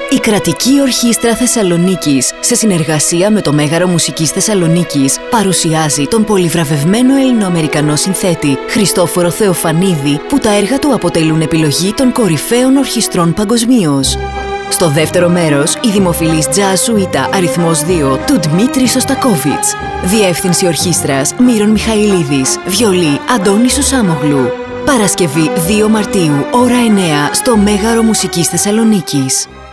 Η Κρατική Ορχήστρα Θεσσαλονίκης, σε συνεργασία με το Μέγαρο Μουσικής Θεσσαλονίκης, παρουσιάζει τον πολυβραβευμένο Ελληνοαμερικανό συνθέτη Χριστόφορο Θεοφανίδη, που τα έργα του αποτελούν επιλογή των κορυφαίων ορχιστρών παγκοσμίως. Στο δεύτερο μέρος, η δημοφιλής jazz σουίτα αριθμός 2 του Δημήτρη Σωστακόβιτς. Διεύθυνση ορχήστρας Μύρων Μιχαηλίδης. Βιολί Αντώνης Σουσάμογλου. Παρασκευή 2 Μαρτίου, ώρα 9, στο Μέγαρο Μουσικής Θεσσαλονίκης.